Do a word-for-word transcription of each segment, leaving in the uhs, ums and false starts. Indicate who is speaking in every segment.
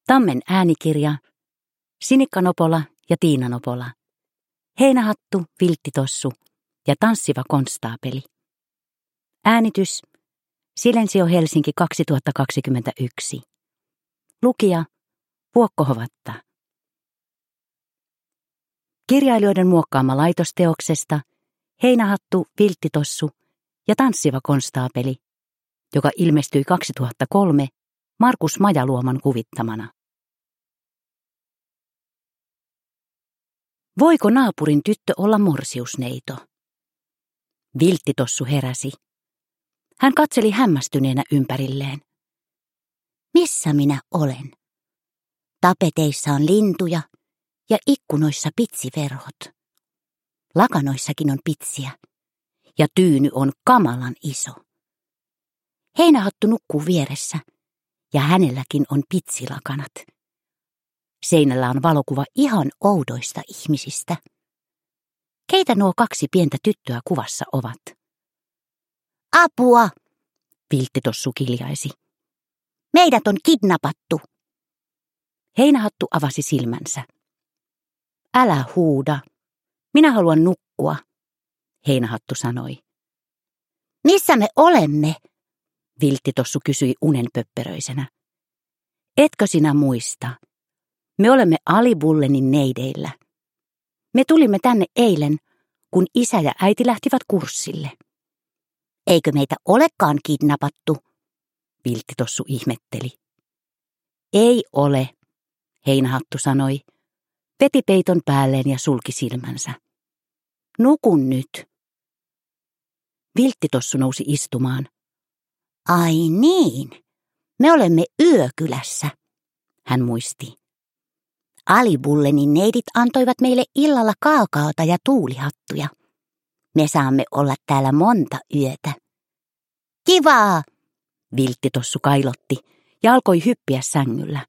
Speaker 1: Tammen äänikirja, Sinikka Nopola ja Tiina Nopola. Heinähattu, Vilttitossu ja Tanssiva konstaapeli. Äänitys Silensio Helsinki kaksituhattakaksikymmentäyksi. Lukija Vuokko Hovatta. Kirjailijoiden muokkaama laitosteoksesta Heinähattu, Vilttitossu ja Tanssiva konstaapeli, joka ilmestyi kaksituhattakolme Markus Majaluoman kuvittamana. Voiko naapurin tyttö olla morsiusneito? Vilttitossu heräsi. Hän katseli hämmästyneenä ympärilleen. Missä minä olen? Tapeteissa on lintuja ja ikkunoissa pitsiverhot. Lakanoissakin on pitsiä ja tyyny on kamalan iso. Heinähattu nukkuu vieressä ja hänelläkin on pitsilakanat. Seinällä on valokuva ihan oudoista ihmisistä. Keitä nuo kaksi pientä tyttöä kuvassa ovat? Apua! Vilttitossu kiljaisi. Meidät on kidnappattu. Heinähattu avasi silmänsä. Älä huuda. Minä haluan nukkua, Heinähattu sanoi. Missä me olemme? Vilttitossu kysyi unenpöpperöisenä. Etkö sinä muista? Me olemme Alibullenin neideillä. Me tulimme tänne eilen, kun isä ja äiti lähtivät kurssille. Eikö meitä olekaan kidnappattu? Vilttitossu ihmetteli. Ei ole, Heinähattu sanoi, veti peiton päälleen ja sulki silmänsä. Nukun nyt. Vilttitossu nousi istumaan. Ai niin, me olemme yökylässä, hän muisti. Alibullenin neidit antoivat meille illalla kaakaota ja tuulihattuja. Me saamme olla täällä monta yötä. Kivaa! Vilttitossu kailotti ja alkoi hyppiä sängyllä.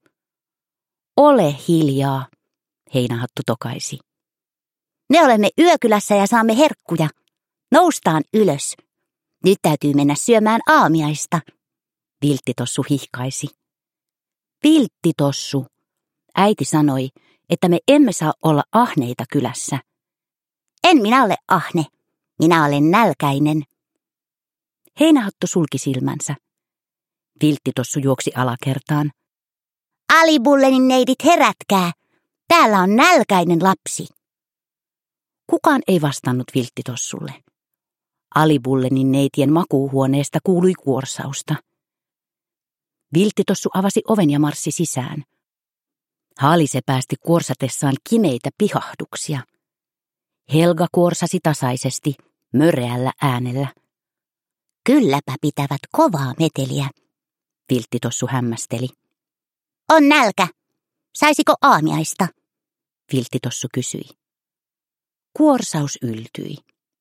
Speaker 1: Ole hiljaa, Heinähattu tokaisi. Me olemme yökylässä ja saamme herkkuja. Noustaan ylös. Nyt täytyy mennä syömään aamiaista, Vilttitossu hihkaisi. Vilttitossu, äiti sanoi, että me emme saa olla ahneita kylässä. En minä ole ahne, minä olen nälkäinen. Heinähattu sulki silmänsä. Vilttitossu juoksi alakertaan. Alibullenin neidit, herätkää! Täällä on nälkäinen lapsi. Kukaan ei vastannut Vilttitossulle. Alibullenin neitien makuuhuoneesta kuului kuorsausta. Vilttitossu avasi oven ja marssi sisään. Haalise päästi kuorsatessaan kimeitä pihahduksia. Helga kuorsasi tasaisesti, möreällä äänellä. Kylläpä pitävät kovaa meteliä, Vilttitossu hämmästeli. On nälkä. Saisiko aamiaista? Vilttitossu kysyi. Kuorsaus yltyi.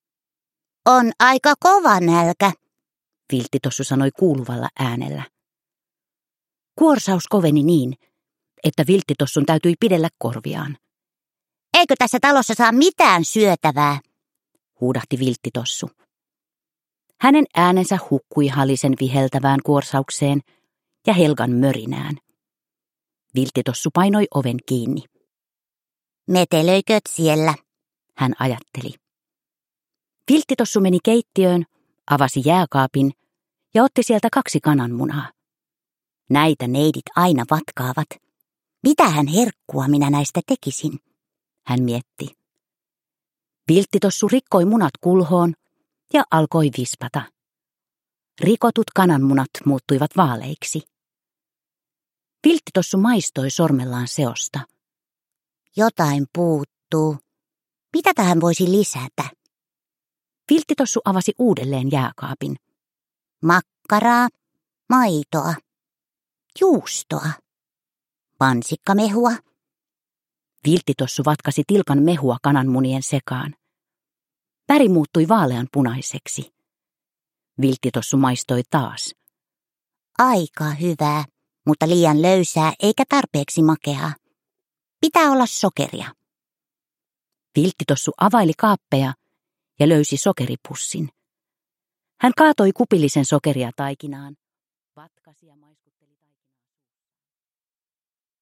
Speaker 1: On aika kova nälkä, Vilttitossu sanoi kuuluvalla äänellä. Kuorsaus koveni niin, että Vilttitossun täytyi pidellä korviaan. Eikö tässä talossa saa mitään syötävää? Huudahti Vilttitossu. Hänen äänensä hukkui Halisen viheltävään kuorsaukseen ja Helgan mörinään. Vilttitossu painoi oven kiinni. Metelöiköt siellä, hän ajatteli. Vilttitossu meni keittiöön, avasi jääkaapin ja otti sieltä kaksi kananmunaa. Näitä neidit aina vatkaavat. Mitähän herkkua minä näistä tekisin, hän mietti. Vilttitossu rikkoi munat kulhoon ja alkoi vispata. Rikotut kananmunat muuttuivat vaaleiksi. Vilttitossu maistoi sormellaan seosta. Jotain puuttuu. Mitä tähän voisi lisätä? Vilttitossu avasi uudelleen jääkaapin. Makkaraa, maitoa, juustoa, mansikkamehua. Vilttitossu vatkasi tilkan mehua kananmunien sekaan. Väri muuttui vaalean punaiseksi. Vilttitossu maistoi taas. Aika hyvää, mutta liian löysää eikä tarpeeksi makeaa. Pitää olla sokeria. Vilttitossu availi kaappeja ja löysi sokeripussin. Hän kaatoi kupillisen sokeria taikinaan, vatkasi ja